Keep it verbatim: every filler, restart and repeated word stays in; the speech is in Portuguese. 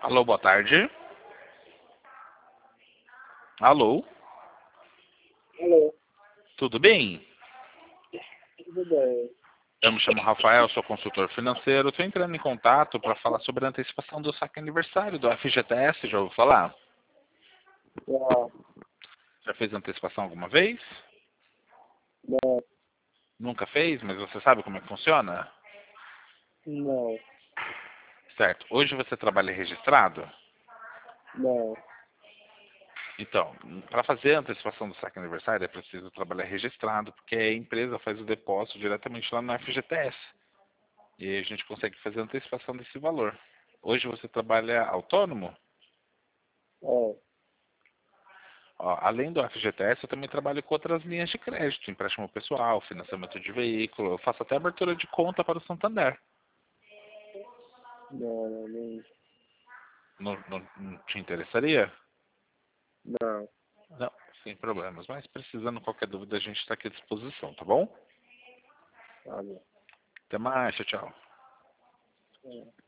Alô, boa tarde. Alô, Alô, tudo bem? tudo bem? Eu me chamo Rafael, sou consultor financeiro. Estou entrando em contato para falar sobre a antecipação do saque aniversário do F G T S. Já ouviu falar? Ah, Já fez antecipação alguma vez? não, Nunca fez, mas você sabe como é que funciona? não, Certo. Hoje você trabalha registrado? não. Então, para fazer a antecipação do saque aniversário é preciso trabalhar registrado, porque a empresa faz o depósito diretamente lá no F G T S. E aí a gente consegue fazer a antecipação desse valor. Hoje você trabalha autônomo? É, Ó, além do F G T S, eu também trabalho com outras linhas de crédito, empréstimo pessoal, financiamento de veículo. Eu faço até abertura de conta para o Santander. não, não, não, Não, não, não te interessaria? não. Não, sem problemas. Mas precisando qualquer dúvida, a gente está aqui à disposição, tá bom? Tá bom. Até mais, tchau, tchau. É.